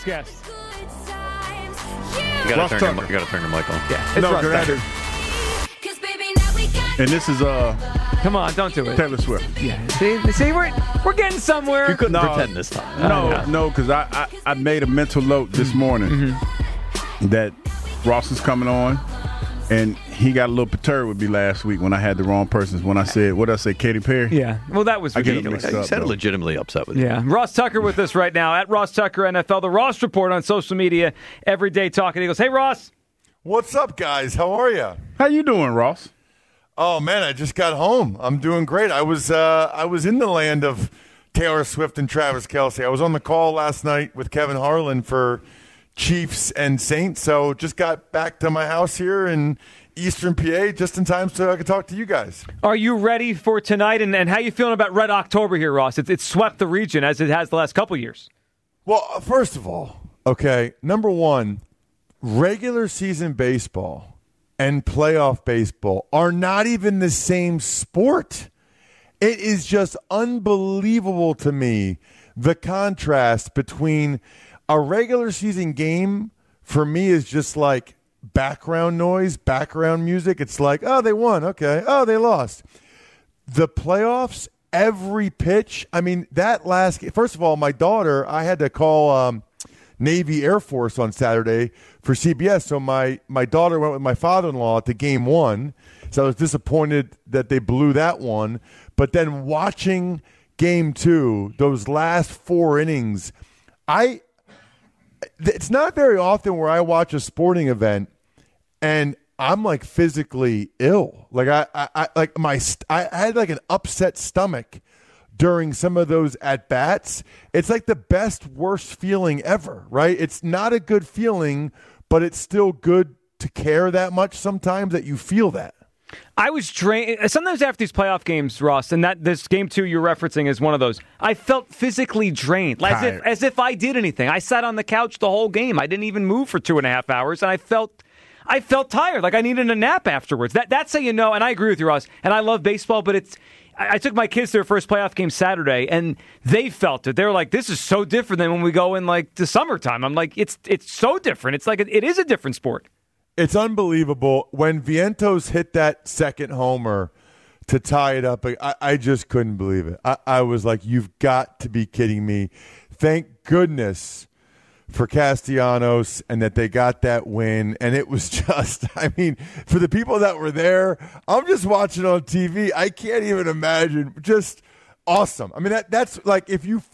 next guest. You gotta turn to Michael. Yeah, it's Russ Tucker. And this is Come on, don't do it. Taylor Swift. Yeah. See, we're getting somewhere. You couldn't pretend this time. No, because I made a mental note this morning that Ross is coming on, and he got a little perturbed with me last week when I had the wrong persons. When I said, what did I say, Katy Perry? Yeah. Well, that was ridiculous. You sounded legitimately upset with you. Yeah. Ross Tucker with us right now at Ross Tucker NFL, the Ross Report on social media, every day talking Eagles. Hey, Ross. What's up, guys? How are you? How you doing, Ross? Oh man, I just got home. I'm doing great. I was in the land of Taylor Swift and Travis Kelce. I was on the call last night with Kevin Harlan for Chiefs and Saints. So just got back to my house here in Eastern PA just in time so I could talk to you guys. Are you ready for tonight? And how you feeling about Red October here, Ross? It's swept the region as it has the last couple years. Well, first of all, okay, number one, regular season baseball and playoff baseball are not even the same sport. It is just unbelievable to me, the contrast between a regular season game for me is just like background noise, background music. It's like, oh, they won. Okay. Oh, they lost. The playoffs, every pitch. I mean, that last game, first of all, my daughter, I had to call Navy Air Force on Saturday for CBS. So my daughter went with my father-in-law to game one. So I was disappointed that they blew that one. But then watching game two, those last 4 innings, it's not very often where I watch a sporting event and I'm like physically ill. Like I had like an upset stomach during some of those at-bats. It's like the best, worst feeling ever, right? It's not a good feeling, but it's still good to care that much sometimes that you feel that. I was drained. Sometimes after these playoff games, Ross, and that this game 2 you're referencing is one of those, I felt physically drained, as if I did anything. I sat on the couch the whole game. I didn't even move for 2.5 hours, and I felt tired, like I needed a nap afterwards. That's how you know, and I agree with you, Ross, and I love baseball, but I took my kids to their first playoff game Saturday, and they felt it. They were like, this is so different than when we go in like the summertime. I'm like, it's so different. It's like it is a different sport. It's unbelievable. When Vientos hit that second homer to tie it up, I just couldn't believe it. I was like, you've got to be kidding me. Thank goodness for Castellanos and that they got that win. And it was just, I mean, for the people that were there, I'm just watching on TV. I can't even imagine. Just awesome. I mean, that's like if you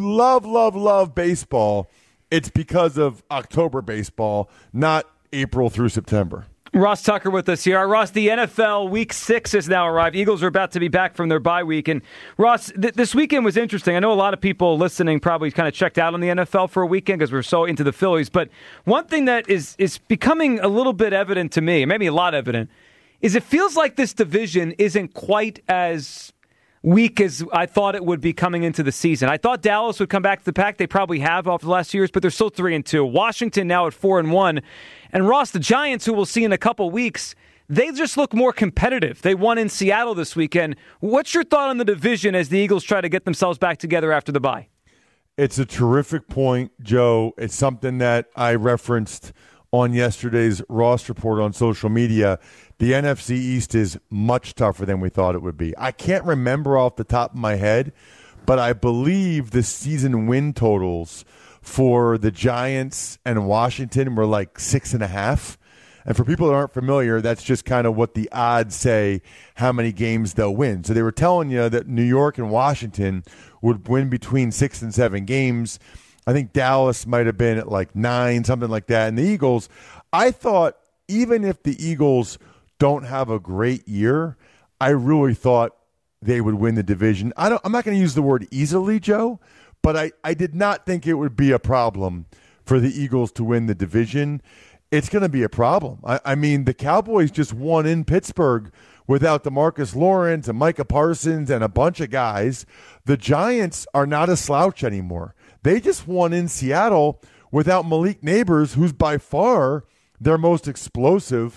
love baseball, it's because of October baseball, not April through September. Ross Tucker with us here. Ross, the NFL Week 6 has now arrived. Eagles are about to be back from their bye week. And, Ross, this weekend was interesting. I know a lot of people listening probably kind of checked out on the NFL for a weekend because we're so into the Phillies. But one thing that is becoming a little bit evident to me, maybe a lot evident, is it feels like this division isn't quite as weak as I thought it would be coming into the season. I thought Dallas would come back to the pack. They probably have off the last 2 years, but they're still 3-2. Washington now at 4-1. And Ross, the Giants, who we'll see in a couple weeks, they just look more competitive. They won in Seattle this weekend. What's your thought on the division as the Eagles try to get themselves back together after the bye? It's a terrific point, Joe. It's something that I referenced on yesterday's Ross Report on social media. The NFC East is much tougher than we thought it would be. I can't remember off the top of my head, but I believe the season win totals for the Giants and Washington were like 6.5. And for people that aren't familiar, that's just kind of what the odds say how many games they'll win. So they were telling you that New York and Washington would win between 6 and 7 games. I think Dallas might have been at like 9, something like that. And the Eagles, I thought even if the Eagles don't have a great year, I really thought they would win the division. I'm not going to use the word easily, Joe, but I did not think it would be a problem for the Eagles to win the division. It's going to be a problem. I mean, the Cowboys just won in Pittsburgh without DeMarcus Lawrence and Micah Parsons and a bunch of guys. The Giants are not a slouch anymore. They just won in Seattle without Malik Neighbors, who's by far their most explosive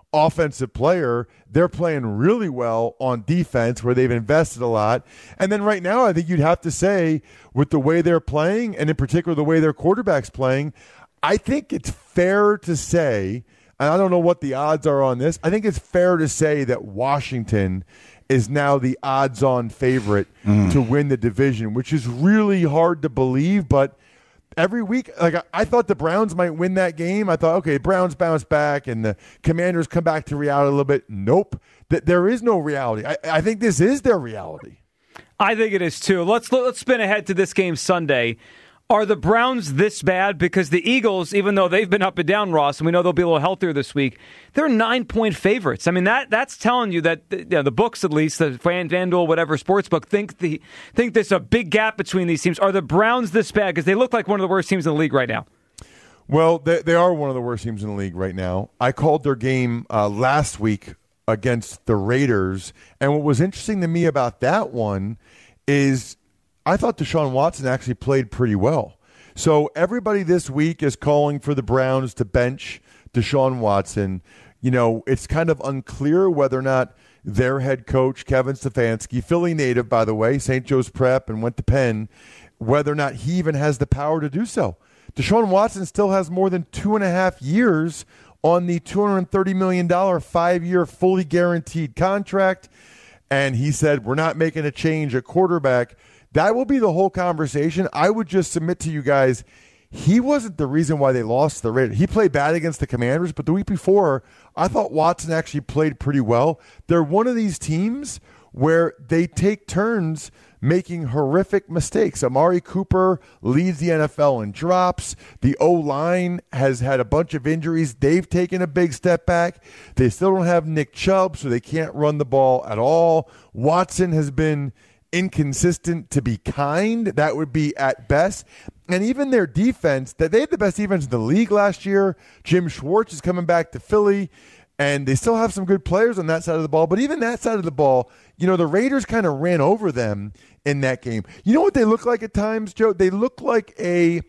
offensive player. They're playing really well on defense where they've invested a lot. And then right now, I think you'd have to say with the way they're playing, and in particular the way their quarterback's playing, I think it's fair to say, and I don't know what the odds are on this, I think it's fair to say that Washington is now the odds-on favorite to win the division, which is really hard to believe, but every week, like I thought the Browns might win that game. I thought, okay, Browns bounce back and the Commanders come back to reality a little bit. Nope. There is no reality. I think this is their reality. I think it is too. Let's spin ahead to this game Sunday. Are the Browns this bad? Because the Eagles, even though they've been up and down, Ross, and we know they'll be a little healthier this week, they're 9-point favorites. I mean, that's telling you that the books, at least, the FanDuel, whatever sportsbook, think there's a big gap between these teams. Are the Browns this bad? Because they look like one of the worst teams in the league right now. Well, they are one of the worst teams in the league right now. I called their game last week against the Raiders, and what was interesting to me about that one is I thought Deshaun Watson actually played pretty well. So everybody this week is calling for the Browns to bench Deshaun Watson. You know, it's kind of unclear whether or not their head coach, Kevin Stefanski, Philly native, by the way, St. Joe's Prep and went to Penn, whether or not he even has the power to do so. Deshaun Watson still has more than 2.5 years on the $230 million 5-year fully guaranteed contract. And he said, we're not making a change at quarterback. That will be the whole conversation. I would just submit to you guys, he wasn't the reason why they lost the Raiders. He played bad against the Commanders, but the week before, I thought Watson actually played pretty well. They're one of these teams where they take turns making horrific mistakes. Amari Cooper leads the NFL in drops. The O-line has had a bunch of injuries. They've taken a big step back. They still don't have Nick Chubb, so they can't run the ball at all. Watson has been inconsistent to be kind. That would be at best. And even their defense, that they had the best defense in the league last year. Jim Schwartz is coming back to Philly, and they still have some good players on that side of the ball. But even that side of the ball, you know, the Raiders kind of ran over them in that game. You know what they look like at times, Joe? They look like a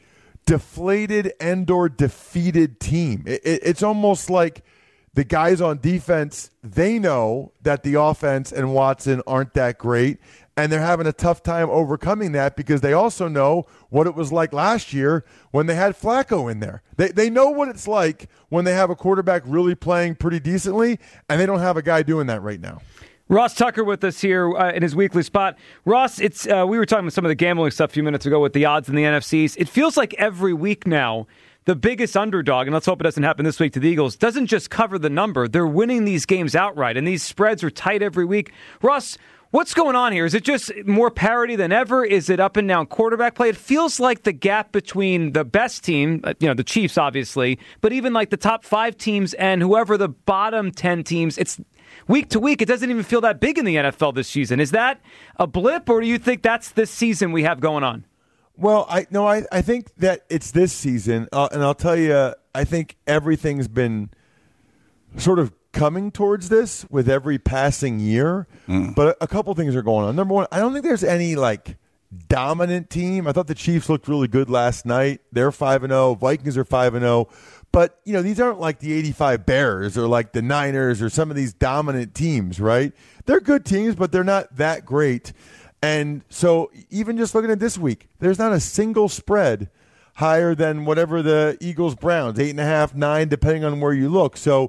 deflated and/or defeated team. It's almost like the guys on defense, they know that the offense and Watson aren't that great, and they're having a tough time overcoming that because they also know what it was like last year when they had Flacco in there. They know what it's like when they have a quarterback really playing pretty decently, and they don't have a guy doing that right now. Ross Tucker with us here in his weekly spot. Ross, it's we were talking about some of the gambling stuff a few minutes ago with the odds in the NFCs. It feels like every week now, the biggest underdog, and let's hope it doesn't happen this week to the Eagles, doesn't just cover the number. They're winning these games outright, and these spreads are tight every week. Ross, what's going on here? Is it just more parity than ever? Is it up and down quarterback play? It feels like the gap between the best team, the Chiefs, obviously, but even like the top 5 teams and whoever the bottom 10 teams, it's week to week. It doesn't even feel that big in the NFL this season. Is that a blip, or do you think that's this season we have going on? Well, I think that it's this season, and I'll tell you, I think everything's been sort of coming towards this with every passing year, but a couple things are going on. Number one, I don't think there's any, dominant team. I thought the Chiefs looked really good last night. They're 5-0. Vikings are 5-0. But, these aren't like the 85 Bears or like the Niners or some of these dominant teams, right? They're good teams, but they're not that great. And so even just looking at this week, there's not a single spread higher than whatever the Eagles-Browns, 8.5, 9, depending on where you look. So,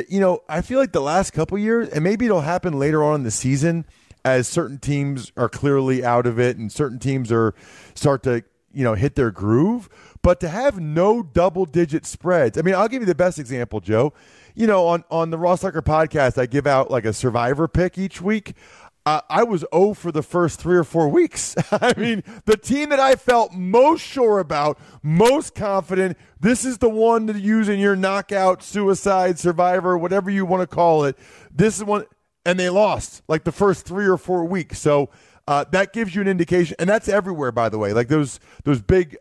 I feel like the last couple years, and maybe it'll happen later on in the season as certain teams are clearly out of it and certain teams start to, hit their groove. But to have no double-digit spreads, I mean, I'll give you the best example, Joe. On the Ross Tucker podcast, I give out like a survivor pick each week. I was 0 for the first 3 or 4 weeks. I mean, the team that I felt most sure about, most confident, this is the one to use in your knockout, suicide, survivor, whatever you want to call it. This is one, and they lost like the first 3 or 4 weeks. So that gives you an indication, and that's everywhere, by the way. Like those big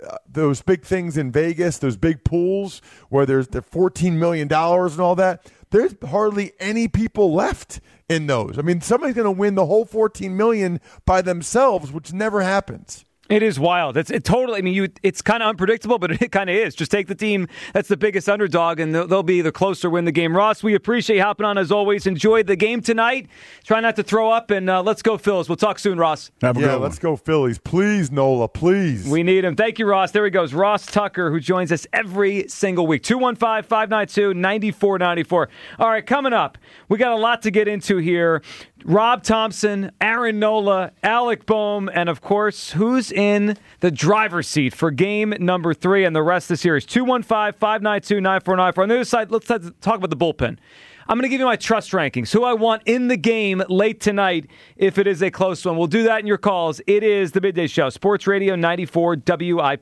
things in Vegas, those big pools where there's the $14 million and all that. There's hardly any people left in those. I mean, somebody's going to win the whole $14 million by themselves, which never happens. It is wild. It's kind of unpredictable, but it kind of is. Just take the team that's the biggest underdog, and they'll be the closer win the game. Ross, we appreciate you hopping on as always. Enjoy the game tonight. Try not to throw up, and let's go Phils. We'll talk soon, Ross. Have a good one. Let's go Phillies. Please, Nola, please. We need him. Thank you, Ross. There he goes. Ross Tucker, who joins us every single week. 215-592-9494. All right, coming up, we got a lot to get into here. Rob Thompson, Aaron Nola, Alec Boehm, and of course, who's in the driver's seat for game number 3 and the rest of the series. 215-592-9494. On the other side, let's talk about the bullpen. I'm going to give you my trust rankings, who I want in the game late tonight if it is a close one. We'll do that in your calls. It is the Midday Show, Sports Radio 94 WIP.